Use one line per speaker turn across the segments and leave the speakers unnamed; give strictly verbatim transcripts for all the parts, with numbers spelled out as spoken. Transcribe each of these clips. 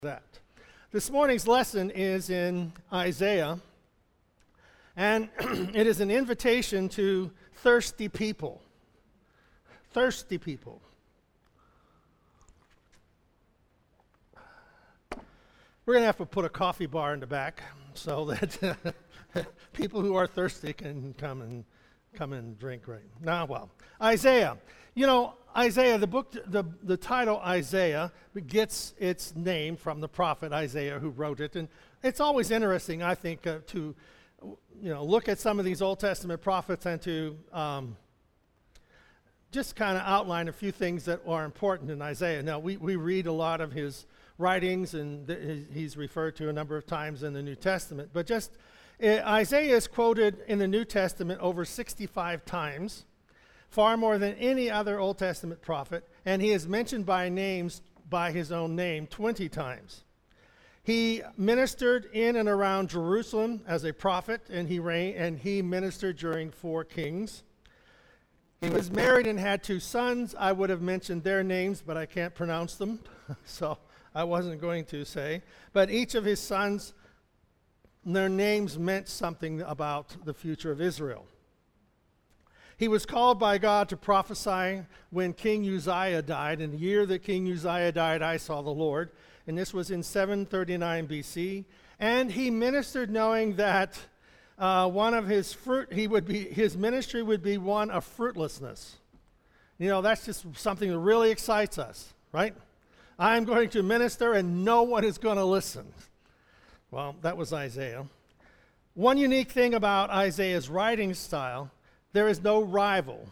that. This morning's lesson is in Isaiah, and it is an invitation to thirsty people. Thirsty people. We're going to have to put a coffee bar in the back so that people who are thirsty can come and come and drink right now. Well, Isaiah. You know, Isaiah, the book, the, the title Isaiah gets its name from the prophet Isaiah who wrote it. And it's always interesting, I think, uh, to you know look at some of these Old Testament prophets and to um, just kind of outline a few things that are important in Isaiah. Now, we, we read a lot of his writings, and th- he's referred to a number of times in the New Testament. But just uh, Isaiah is quoted in the New Testament over sixty-five times. Far more than any other Old Testament prophet, and he is mentioned by names by his own name twenty times. He ministered in and around Jerusalem as a prophet, and he reigned, and he ministered during four kings. He was married and had two sons. I would have mentioned their names, but I can't pronounce them, so I wasn't going to say. But each of his sons, their names meant something about the future of Israel. He was called by God to prophesy when King Uzziah died. In the year that King Uzziah died, I saw the Lord. And this was in seven thirty-nine B C. And he ministered knowing that uh, one of his fruit, he would be, his ministry would be one of fruitlessness. You know, that's just something that really excites us, right? I'm going to minister and no one is going to listen. Well, that was Isaiah. One unique thing about Isaiah's writing style: there is no rival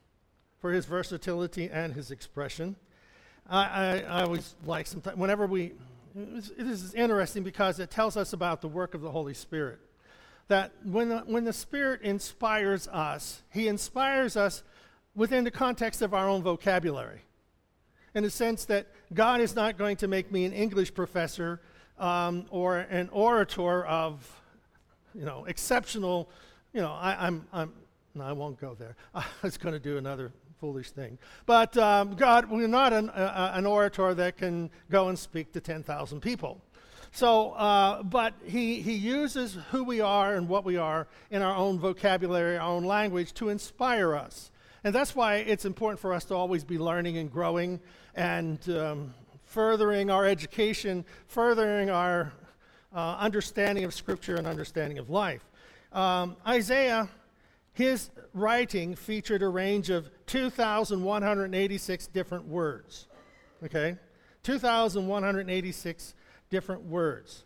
for his versatility and his expression. I, I, I always like sometimes, whenever we, this is interesting because it tells us about the work of the Holy Spirit. That when the, when the Spirit inspires us, he inspires us within the context of our own vocabulary. In the sense that God is not going to make me an English professor um, or an orator of, you know, exceptional, you know, I, I'm, I'm, No, I won't go there. I was going to do another foolish thing. But um, God, we're not an, uh, an orator that can go and speak to ten thousand people. So, uh, but he, he uses who we are and what we are in our own vocabulary, our own language, to inspire us. And that's why it's important for us to always be learning and growing and um, furthering our education, furthering our uh, understanding of Scripture and understanding of life. Um, Isaiah... His writing featured a range of two thousand one hundred eighty-six different words, okay? two thousand one hundred eighty-six different words.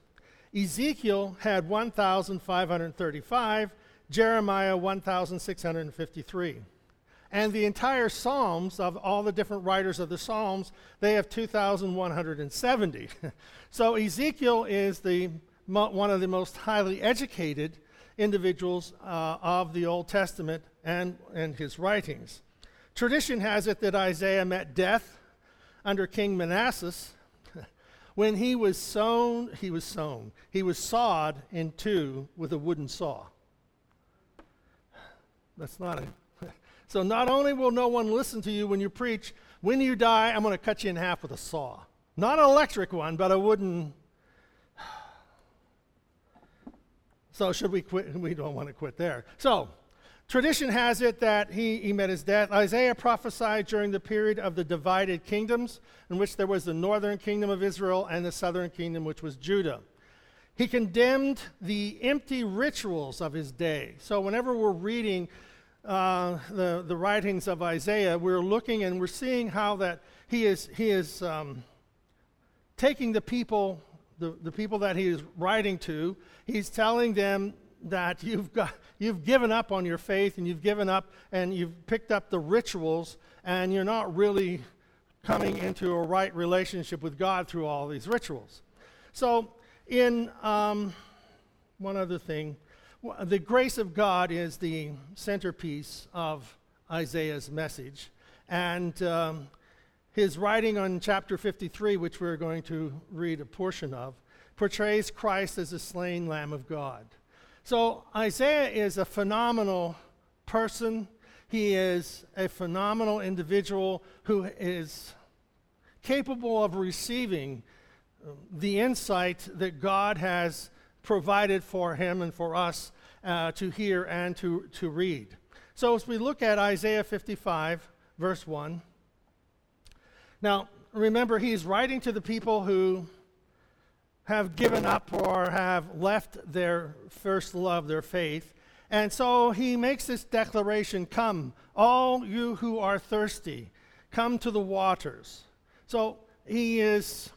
Ezekiel had one thousand five hundred thirty-five, Jeremiah one thousand six hundred fifty-three. And the entire Psalms, of all the different writers of the Psalms, they have two thousand one hundred seventy. So Ezekiel is the one of the most highly educated individuals uh, of the Old Testament and, and his writings. Tradition has it that Isaiah met death under King Manasseh when he was sown, he was sown, he was sawed in two with a wooden saw. That's not a, so not only will no one listen to you when you preach, when you die, I'm going to cut you in half with a saw. Not an electric one, but a wooden. So should we quit? We don't want to quit there. So tradition has it that he, he met his death. Isaiah prophesied during the period of the divided kingdoms, in which there was the northern kingdom of Israel and the southern kingdom, which was Judah. He condemned the empty rituals of his day. So whenever we're reading uh, the, the writings of Isaiah, we're looking and we're seeing how that he is, he is um, taking the people The, the people that he is writing to, he's telling them that you've got you've given up on your faith and you've given up and you've picked up the rituals and you're not really coming into a right relationship with God through all these rituals. So in um, one other thing, the grace of God is the centerpiece of Isaiah's message. And um, his writing on chapter fifty-three, which we're going to read a portion of, portrays Christ as a slain Lamb of God. So Isaiah is a phenomenal person. He is a phenomenal individual who is capable of receiving the insight that God has provided for him and for us uh, to hear and to, to read. So as we look at Isaiah fifty-five, verse one, now remember he's writing to the people who have given up or have left their first love, their faith. And so he makes this declaration, come, all you who are thirsty, come to the waters. So he is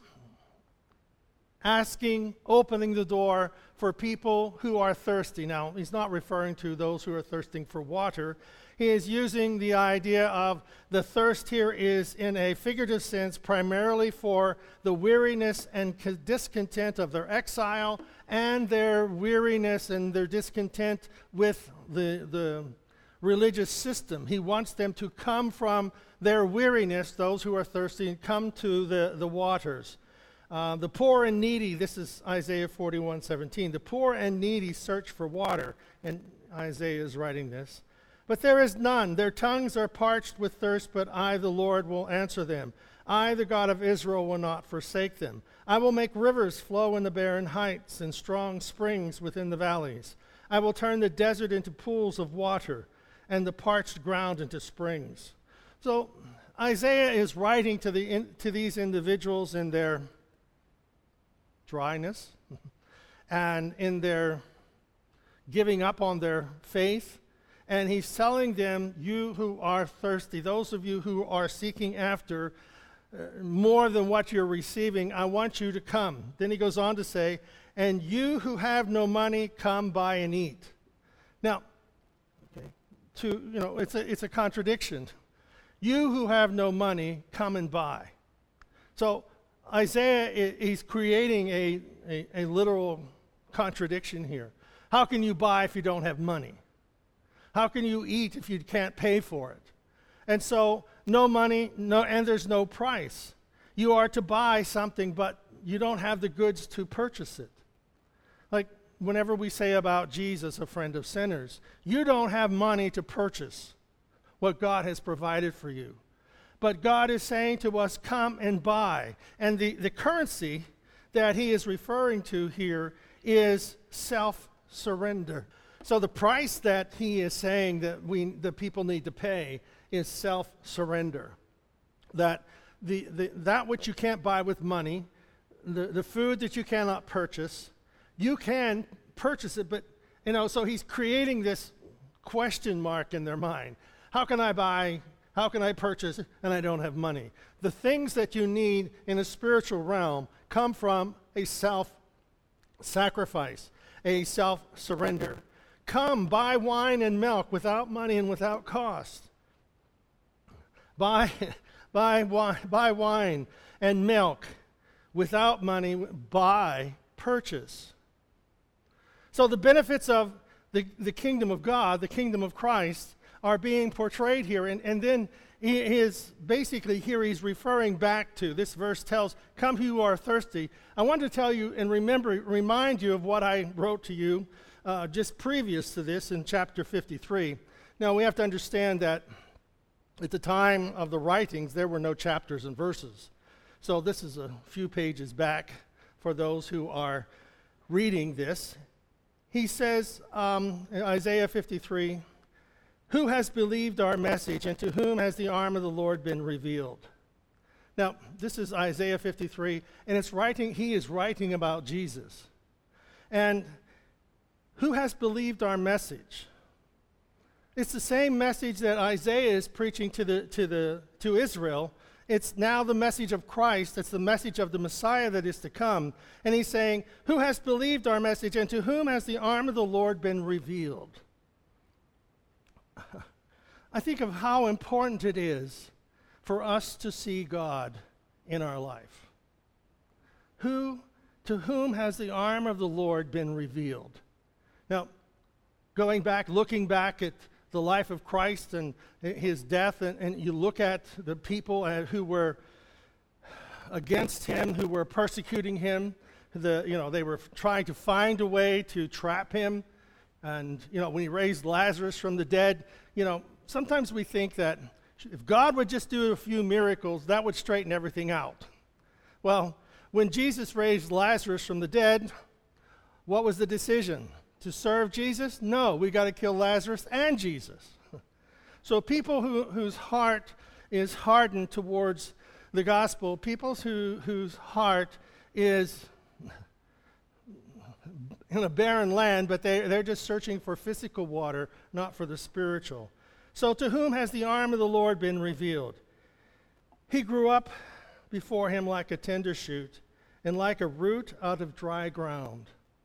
asking, opening the door for people who are thirsty. Now, he's not referring to those who are thirsting for water. He is using the idea of the thirst here is in a figurative sense primarily for the weariness and discontent of their exile and their weariness and their discontent with the, the religious system. He wants them to come from their weariness, those who are thirsty, and come to the, the waters. Uh, the poor and needy, this is Isaiah forty-one seventeen. The poor and needy search for water, and Isaiah is writing this. But there is none. Their tongues are parched with thirst, but I, the Lord, will answer them. I, the God of Israel, will not forsake them. I will make rivers flow in the barren heights and strong springs within the valleys. I will turn the desert into pools of water and the parched ground into springs. So Isaiah is writing to, the in, to these individuals in their dryness and in their giving up on their faith. And he's telling them, you who are thirsty, those of you who are seeking after uh, more than what you're receiving, I want you to come. Then he goes on to say, and you who have no money, come buy and eat. Now, okay, to you know, it's a it's a contradiction. You who have no money, come and buy. So Isaiah, he's creating a, a, a literal contradiction here. How can you buy if you don't have money? How can you eat if you can't pay for it? And so, no money, no, and there's no price. You are to buy something, but you don't have the goods to purchase it. Like whenever we say about Jesus, a friend of sinners, you don't have money to purchase what God has provided for you. But God is saying to us, come and buy. And the, the currency that he is referring to here is self-surrender. So the price that he is saying that we, the people need to pay is self-surrender. That the, the that which you can't buy with money, the, the food that you cannot purchase, you can purchase it, but, you know, so he's creating this question mark in their mind. How can I buy, how can I purchase, and I don't have money? The things that you need in a spiritual realm come from a self-sacrifice, a self-surrender. Come, buy wine and milk without money and without cost. Buy, buy, wine, buy wine and milk without money, buy, purchase. So the benefits of the, the kingdom of God, the kingdom of Christ, are being portrayed here. And, and then he is basically here he's referring back to, this verse tells, come who are thirsty. I want to tell you and remember, remind you of what I wrote to you Uh, just previous to this in chapter fifty-three. Now we have to understand that at the time of the writings there were no chapters and verses. So this is a few pages back for those who are reading this. He says um, in Isaiah fifty-three, who has believed our message and to whom has the arm of the Lord been revealed? Now this is Isaiah fifty-three and it's writing, he is writing about Jesus. And who has believed our message? It's the same message that Isaiah is preaching to the to the to Israel. It's now the message of Christ. It's the message of the Messiah that is to come. And he's saying, who has believed our message and to whom has the arm of the Lord been revealed? I think of how important it is for us to see God in our life. Who, to whom has the arm of the Lord been revealed? Now, going back, looking back at the life of Christ and his death, and, and you look at the people uh, who were against him, who were persecuting him, the, you know, they were trying to find a way to trap him. And, you know, when he raised Lazarus from the dead, you know, sometimes we think that if God would just do a few miracles, that would straighten everything out. Well, When Jesus raised Lazarus from the dead, what was the decision? To serve Jesus? No, we got to kill Lazarus and Jesus. So people who, whose heart is hardened towards the gospel, people who, whose heart is in a barren land, but they, they're just searching for physical water, not for the spiritual. So to whom has the arm of the Lord been revealed? He grew up before him like a tender shoot, and like a root out of dry ground.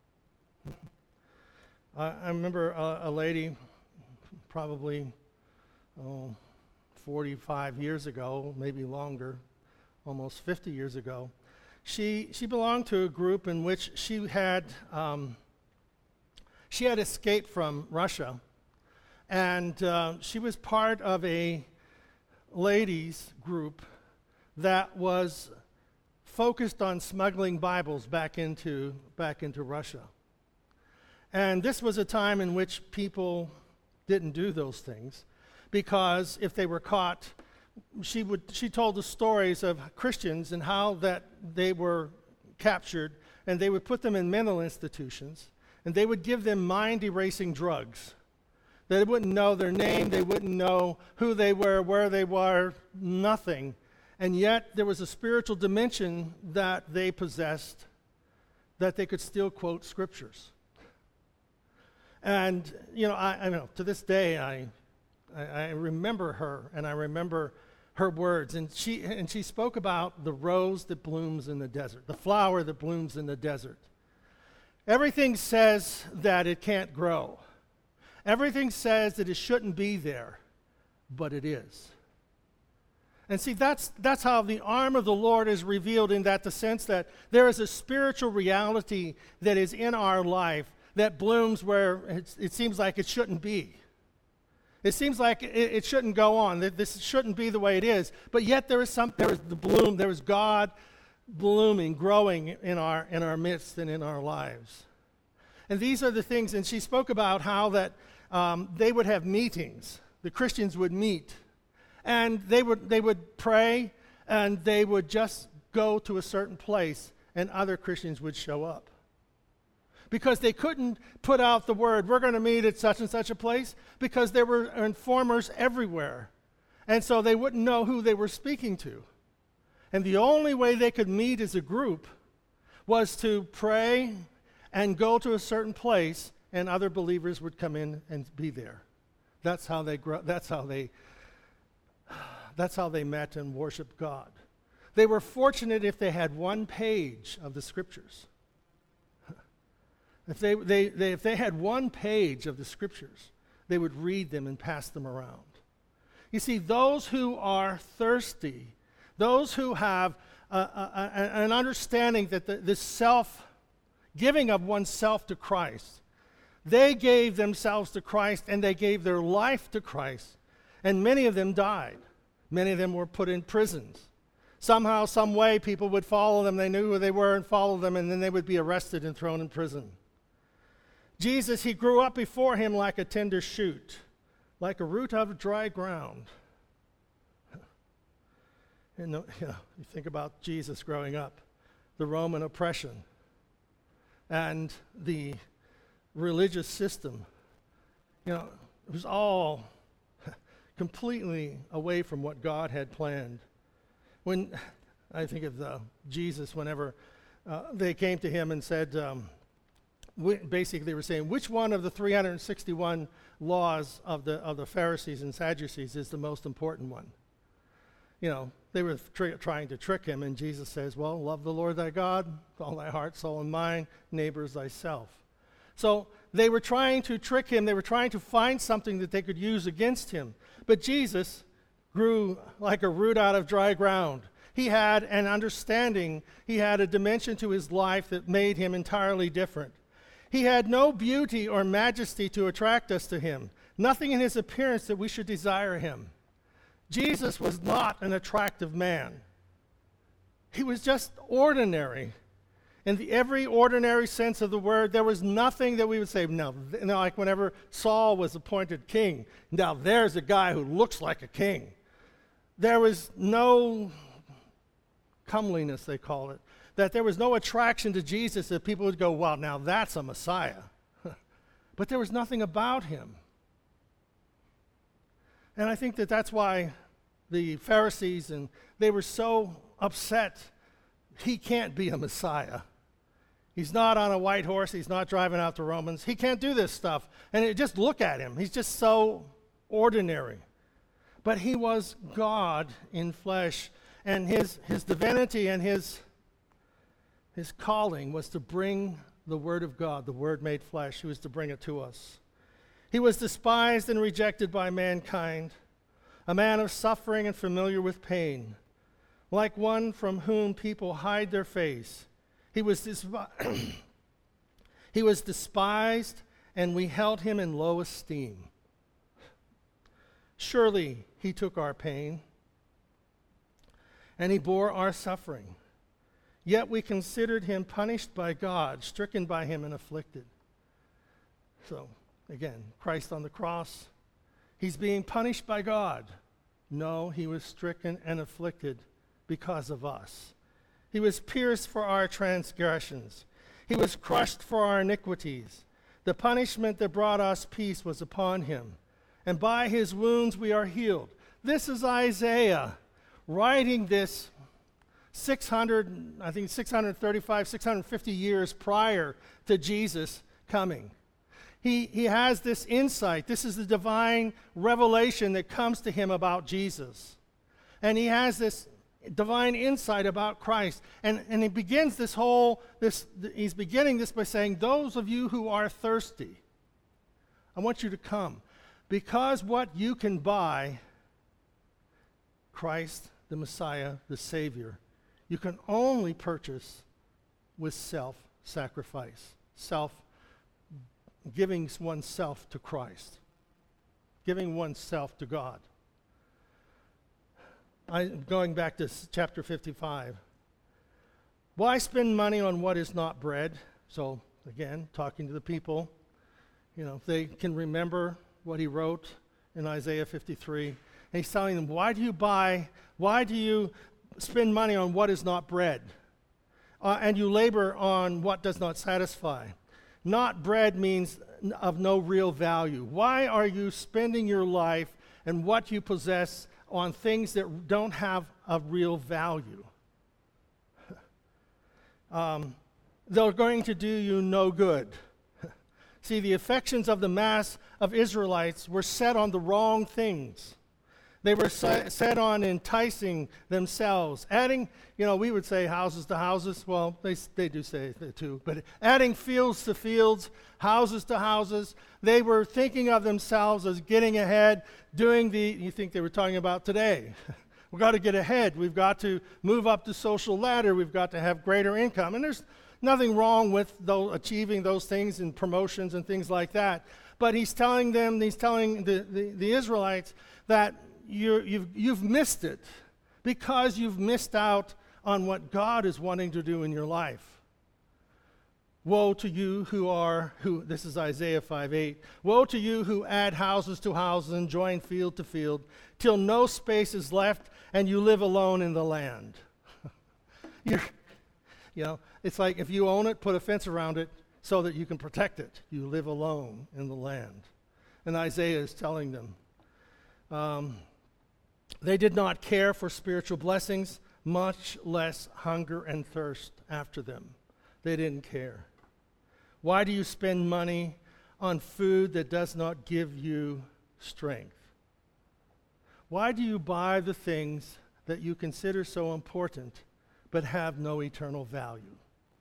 I, I remember a, a lady, probably oh, forty-five years ago, maybe longer, almost fifty years ago. She she belonged to a group in which she had um, she had escaped from Russia, and uh, she was part of a ladies group that was focused on smuggling Bibles back into back into Russia. And this was a time in which people didn't do those things, because if they were caught, she would she told the stories of Christians and how that they were captured, and they would put them in mental institutions, and they would give them mind-erasing drugs. They wouldn't know their name, they wouldn't know who they were, where they were, nothing. And yet there was a spiritual dimension that they possessed, that they could still quote scriptures. And, you know, I, I know, to this day, I, I, I remember her, and I remember her words. And she, and she spoke about the rose that blooms in the desert, the flower that blooms in the desert. Everything says that it can't grow. Everything says that it shouldn't be there, but it is. And see, that's that's how the arm of the Lord is revealed, in that the sense that there is a spiritual reality that is in our life that blooms where it, it seems like it shouldn't be. It seems like it, it shouldn't go on. That this shouldn't be the way it is. But yet there is some there is the bloom, there is God blooming, growing in our in our midst and in our lives. And these are the things, and she spoke about how that um, they would have meetings. The Christians would meet. And they would they would pray, and they would just go to a certain place, and other Christians would show up. Because they couldn't put out the word, we're going to meet at such and such a place, because there were informers everywhere. And so they wouldn't know who they were speaking to. And the only way they could meet as a group was to pray and go to a certain place, and other believers would come in and be there. That's how they grow, that's how they That's how they met and worshiped God. They were fortunate if they had one page of the Scriptures. If they, they, they, if they had one page of the Scriptures, they would read them and pass them around. You see, those who are thirsty, those who have a, a, a, an understanding that the, this self, giving of oneself to Christ, they gave themselves to Christ, and they gave their life to Christ, and many of them died. Many of them were put in prisons. Somehow, some way, people would follow them. They knew who they were and follow them, and then they would be arrested and thrown in prison. Jesus, he grew up before him like a tender shoot, like a root out of dry ground. And you know, you think about Jesus growing up, the Roman oppression, and the religious system. You know, it was all completely away from what God had planned. When I think of the Jesus, whenever uh, they came to him and said, um, we, basically they were saying, which one of the three hundred sixty-one laws of the of the Pharisees and Sadducees is the most important one? You know, they were tr- trying to trick him, and Jesus says, well, love the Lord thy God with all thy heart, soul, and mind, neighbor as thyself. So they were trying to trick him. They were trying to find something that they could use against him. But Jesus grew like a root out of dry ground. He had an understanding. He had a dimension to his life that made him entirely different. He had no beauty or majesty to attract us to him. Nothing in his appearance that we should desire him. Jesus was not an attractive man. He was just ordinary. In the every ordinary sense of the word, there was nothing that we would say, no, th- you know, like whenever Saul was appointed king, now there's a guy who looks like a king. There was no comeliness, they call it. that there was no attraction to Jesus that people would go, wow, now that's a Messiah. But there was nothing about him. And I think that that's why the Pharisees, and they were so upset. He can't be a Messiah. He's not on a white horse. He's not driving out the Romans. He can't do this stuff. And it, just look at him. He's just so ordinary. But he was God in flesh. And his, his divinity and his, his calling was to bring the Word of God, the Word made flesh. He was to bring it to us. He was despised and rejected by mankind, a man of suffering and familiar with pain, like one from whom people hide their face. He was, despi- he was despised, and we held him in low esteem. Surely he took our pain, and he bore our suffering. Yet we considered him punished by God, stricken by him and afflicted. So, again, Christ on the cross, he's being punished by God. No, he was stricken and afflicted because of us. He was pierced for our transgressions. He was crushed for our iniquities. The punishment that brought us peace was upon him, and by his wounds we are healed. This is Isaiah writing this six hundred, I think six hundred thirty-five, six hundred fifty years prior to Jesus coming. He, he has this insight. This is the divine revelation that comes to him about Jesus. And he has this divine insight about Christ. And, and he begins this whole, this he's beginning this by saying, those of you who are thirsty, I want you to come. Because what you can buy, Christ, the Messiah, the Savior, you can only purchase with self-sacrifice, self-giving oneself to Christ, giving oneself to God. I, going back to chapter fifty-five. Why spend money on what is not bread? So, again, talking to the people, you know, if they can remember what he wrote in Isaiah fifty-three. And he's telling them, why do you buy, why do you spend money on what is not bread? Uh, and you labor on what does not satisfy. Not bread means of no real value. Why are you spending your life and what you possess on things that don't have a real value? um, they're going to do you no good. See, the affections of the mass of Israelites were set on the wrong things. They were set, set on enticing themselves, adding, you know, we would say houses to houses. Well, they they do say that too. But adding fields to fields, houses to houses. They were thinking of themselves as getting ahead, doing the, you think they were talking about today. We've got to get ahead. We've got to move up the social ladder. We've got to have greater income. And there's nothing wrong with those, achieving those things and promotions and things like that. But he's telling them, he's telling the, the, the Israelites that You're, you've, you've missed it because you've missed out on what God is wanting to do in your life. Woe to you who are, who this is Isaiah five eight, woe to you who add houses to houses and join field to field, till no space is left and you live alone in the land. You're, you know, it's like if you own it, put a fence around it so that you can protect it. You live alone in the land. And Isaiah is telling them, um, they did not care for spiritual blessings, much less hunger and thirst after them. They didn't care. Why do you spend money on food that does not give you strength? Why do you buy the things that you consider so important but have no eternal value?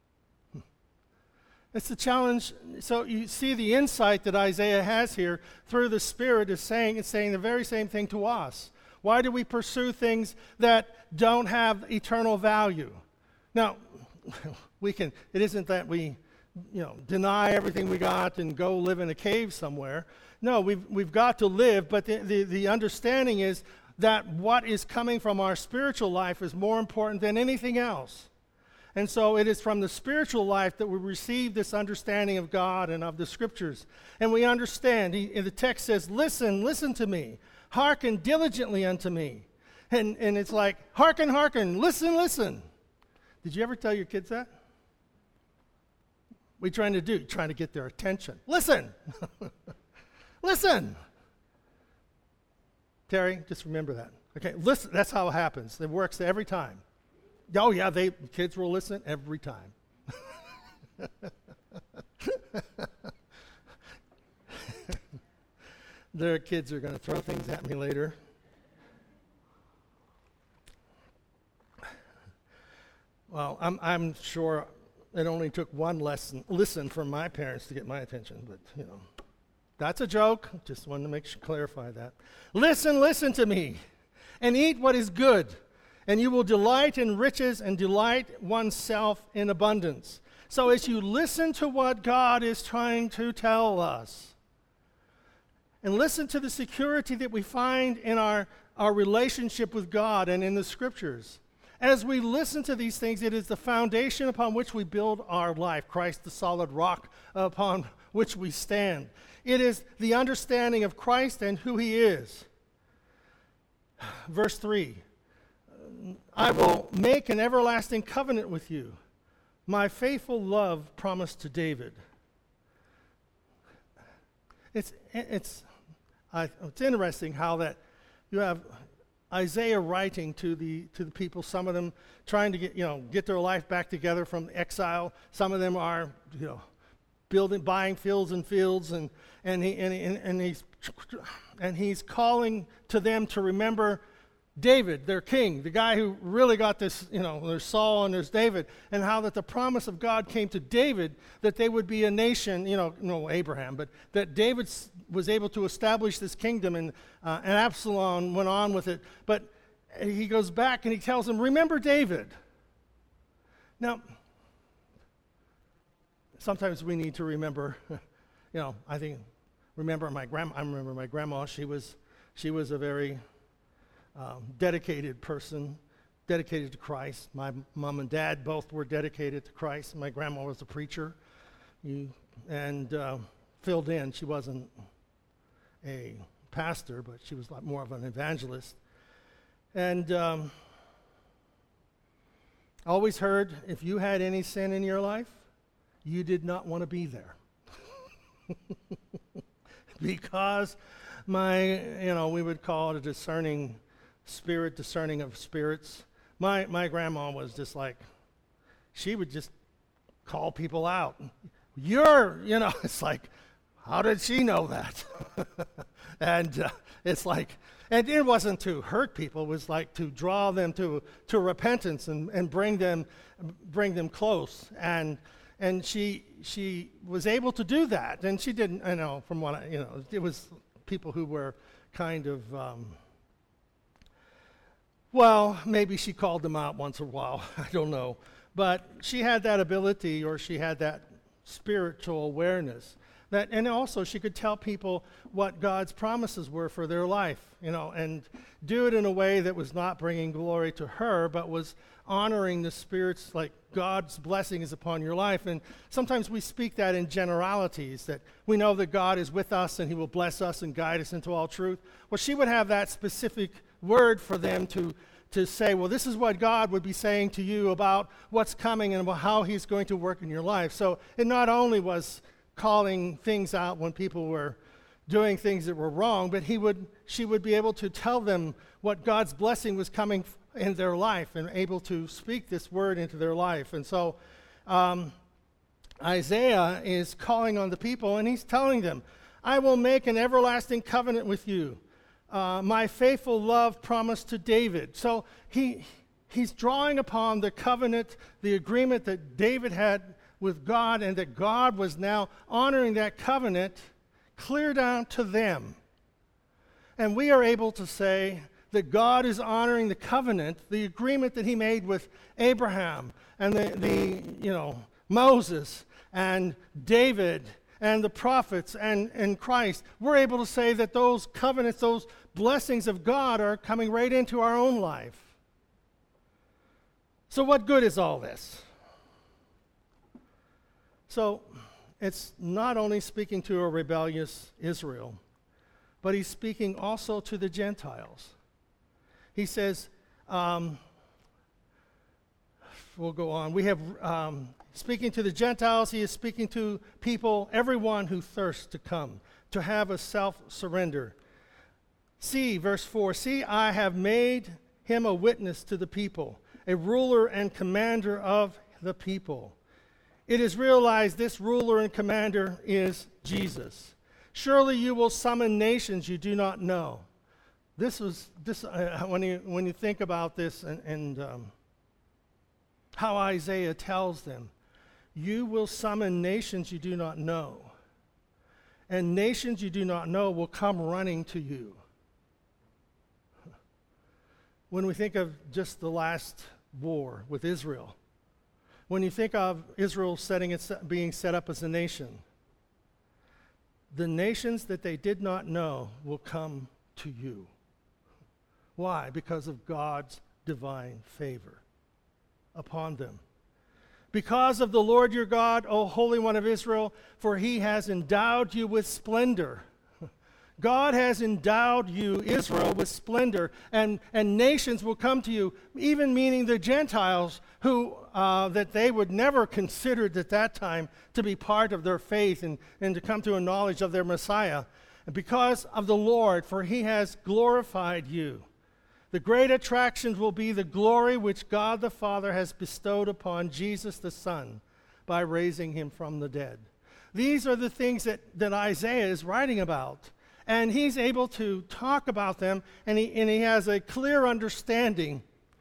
It's the challenge. So you see the insight that Isaiah has here through the Spirit is saying, it's saying the very same thing to us. Why do we pursue things that don't have eternal value? Now, we can, it isn't that we, you know, deny everything we got and go live in a cave somewhere. No, we've, we've got to live, but the, the, the understanding is that what is coming from our spiritual life is more important than anything else. And so it is from the spiritual life that we receive this understanding of God and of the Scriptures. And we understand, he, the text says, listen, listen to me. Hearken diligently unto me. And, and it's like, hearken, hearken, listen, listen. Did you ever tell your kids that? What are you trying to do? You're trying to get their attention. Listen! Listen! Terry, just remember that. Okay, listen, that's how it happens. It works every time. Oh yeah, they kids will listen every time. Their kids are going to throw things at me later. Well, I'm I'm sure it only took one lesson listen from my parents to get my attention, but you know, that's a joke. Just wanted to make sure clarify that. Listen, listen to me, and eat what is good, and you will delight in riches and delight oneself in abundance. So as you listen to what God is trying to tell us, and listen to the security that we find in our, our relationship with God and in the Scriptures, as we listen to these things, it is the foundation upon which we build our life, Christ the solid rock upon which we stand. It is the understanding of Christ and who he is. Verse three, I will make an everlasting covenant with you, my faithful love promised to David. It's it's I, it's interesting how that you have Isaiah writing to the to the people. Some of them trying to get you know get their life back together from exile. Some of them are you know building, buying fields and fields, and and he and, he, and he's and he's calling to them to remember David, their king, the guy who really got this, you know, there's Saul and there's David, and how that the promise of God came to David that they would be a nation, you know, no Abraham, but that David was able to establish this kingdom, and, uh, and Absalom went on with it. But he goes back and he tells them, remember David. Now, sometimes we need to remember, you know, I think, remember my grandma, I remember my grandma, she was, she was a very Um, dedicated person, dedicated to Christ. My mom and dad both were dedicated to Christ. My grandma was a preacher, you, and uh, filled in. She wasn't a pastor, but she was like more of an evangelist. And um, I always heard, if you had any sin in your life, you did not want to be there. Because my, you know, we would call it a discerning spirit, discerning of spirits. My my grandma was just like, she would just call people out. You're, you know, it's like, how did she know that? and uh, it's like, and it wasn't to hurt people. It was like to draw them to to repentance and, and bring them bring them close. And and she she was able to do that. And she didn't, I know, from what I, you know, it was people who were kind of. Um, Well, maybe she called them out once in a while. I don't know. But she had that ability, or she had that spiritual awareness. That, and also she could tell people what God's promises were for their life, you know, and do it in a way that was not bringing glory to her, but was honoring the Spirit's, like, God's blessing is upon your life. And sometimes we speak that in generalities, that we know that God is with us and he will bless us and guide us into all truth. Well, she would have that specific word for them to to say, well, this is what God would be saying to you about what's coming and about how he's going to work in your life. So it not only was calling things out when people were doing things that were wrong, but he would she would be able to tell them what God's blessing was coming in their life, and able to speak this word into their life. And so um, Isaiah is calling on the people, and he's telling them, I will make an everlasting covenant with you. Uh, my faithful love promised to David. So he he's drawing upon the covenant, the agreement that David had with God, and that God was now honoring that covenant clear down to them. And we are able to say that God is honoring the covenant, the agreement that he made with Abraham and the, the you know, Moses and David and the prophets and, and Christ. We're able to say that those covenants, those blessings of God are coming right into our own life. So what good is all this? So it's not only speaking to a rebellious Israel, but he's speaking also to the Gentiles. He says, um, we'll go on. We have, um, speaking to the Gentiles, he is speaking to people, everyone who thirsts to come, to have a self-surrender. See, verse four, see, I have made him a witness to the people, a ruler and commander of the people. It is realized this ruler and commander is Jesus. Surely you will summon nations you do not know. This was this uh, when you when you think about this and, and um, how Isaiah tells them, you will summon nations you do not know, and nations you do not know will come running to you. When we think of just the last war with Israel, when you think of Israel setting it, being set up as a nation, the nations that they did not know will come to you. Why? Because of God's divine favor upon them. Because of the Lord your God, O Holy One of Israel, for he has endowed you with splendor. God has endowed you, Israel, with splendor, and, and nations will come to you, even meaning the Gentiles, who uh, that they would never considered at that time to be part of their faith and, and to come to a knowledge of their Messiah. And because of the Lord, for he has glorified you. The great attractions will be the glory which God the Father has bestowed upon Jesus the Son by raising him from the dead. These are the things that, that Isaiah is writing about. And he's able to talk about them, and he, and he has a clear understanding.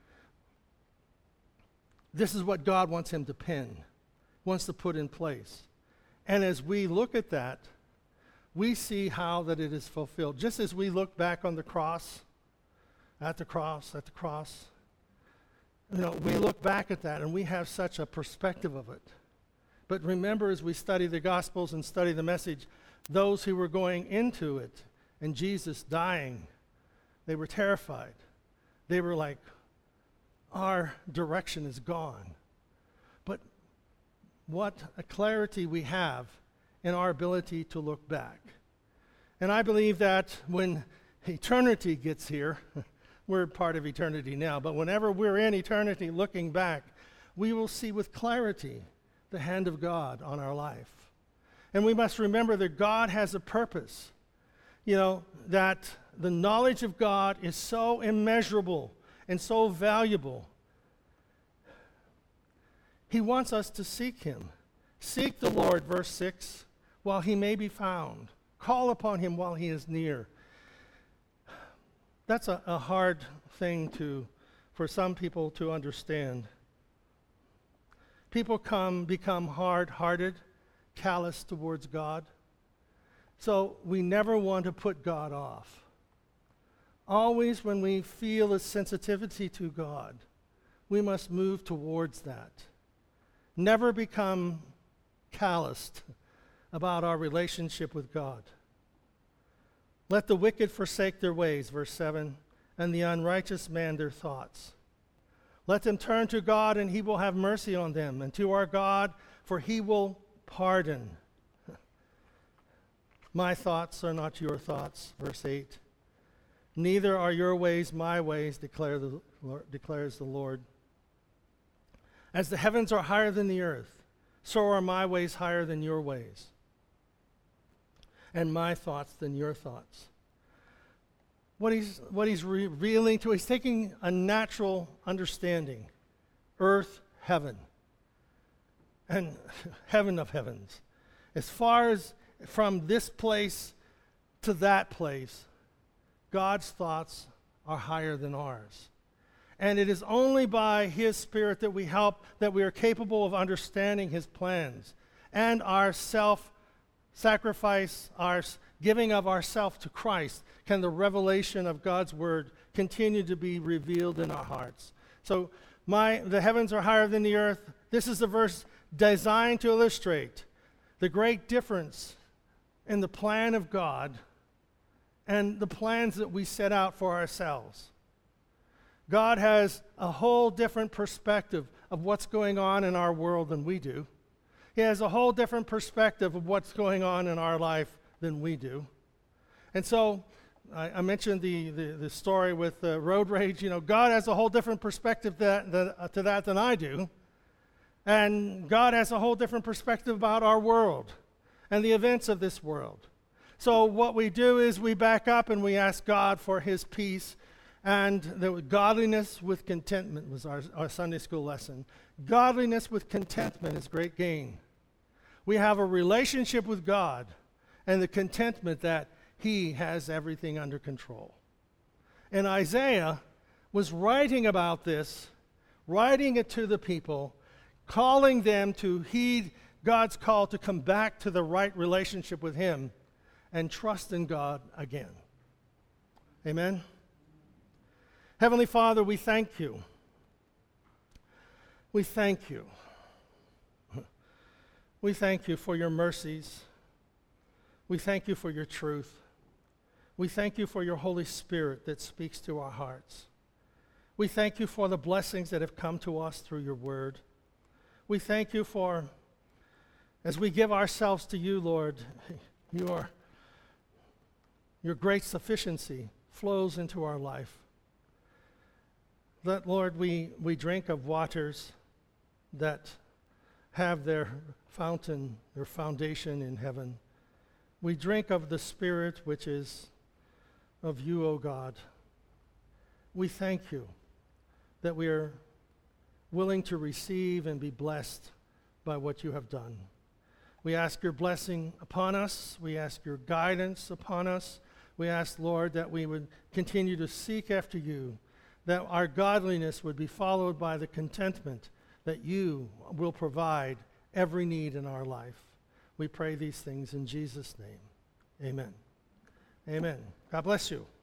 This is what God wants him to pen, wants to put in place. And as we look at that, we see how that it is fulfilled. Just as we look back on the cross, at the cross, at the cross, you know, we look back at that and we have such a perspective of it. But remember, as we study the Gospels and study the message, those who were going into it and Jesus dying, they were terrified. They were like, our direction is gone. But what a clarity we have in our ability to look back. And I believe that when eternity gets here, we're part of eternity now, but whenever we're in eternity looking back, we will see with clarity the hand of God on our life. And we must remember that God has a purpose. You know, that the knowledge of God is so immeasurable and so valuable. He wants us to seek him. Seek the Lord, verse six, while he may be found. Call upon him while he is near. That's a, a hard thing to, for some people to understand. People come, become hard-hearted, callous towards God. So we never want to put God off. Always when we feel a sensitivity to God, we must move towards that. Never become calloused about our relationship with God. Let the wicked forsake their ways, verse seven, and the unrighteous man their thoughts. Let them turn to God, and he will have mercy on them, and to our God, for he will pardon. My thoughts are not your thoughts, verse eight. Neither are your ways my ways, declare the, declares the Lord. As the heavens are higher than the earth, so are my ways higher than your ways, and my thoughts than your thoughts. What he's, what he's revealing to, he's taking a natural understanding, earth, heaven, and heaven of heavens. As far as from this place to that place, God's thoughts are higher than ours. And it is only by his Spirit that we help, that we are capable of understanding his plans and our self-sacrifice, our giving of ourself to Christ, can the revelation of God's word continue to be revealed in our hearts. So my the heavens are higher than the earth. This is a verse designed to illustrate the great difference in the plan of God and the plans that we set out for ourselves. God has a whole different perspective of what's going on in our world than we do. He has a whole different perspective of what's going on in our life than we do. And so I, I mentioned the, the, the story with uh, road rage. You know, God has a whole different perspective that, that, uh, to that than I do. And God has a whole different perspective about our world and the events of this world. So what we do is we back up and we ask God for his peace. And the godliness with contentment was our, our Sunday school lesson. Godliness with contentment is great gain. We have a relationship with God and the contentment that he has everything under control. And Isaiah was writing about this, writing it to the people, calling them to heed God's call to come back to the right relationship with him and trust in God again. Amen? Heavenly Father, we thank you. We thank you. We thank you for your mercies. We thank you for your truth. We thank you for your Holy Spirit that speaks to our hearts. We thank you for the blessings that have come to us through your word. We thank you for, as we give ourselves to you, Lord, your, your great sufficiency flows into our life. That, Lord, we, we drink of waters that have their fountain, their foundation in heaven. We drink of the Spirit which is of you, O God. We thank you that we are willing to receive and be blessed by what you have done. We ask your blessing upon us. We ask your guidance upon us. We ask, Lord, that we would continue to seek after you, that our godliness would be followed by the contentment that you will provide every need in our life. We pray these things in Jesus' name. Amen. Amen. God bless you.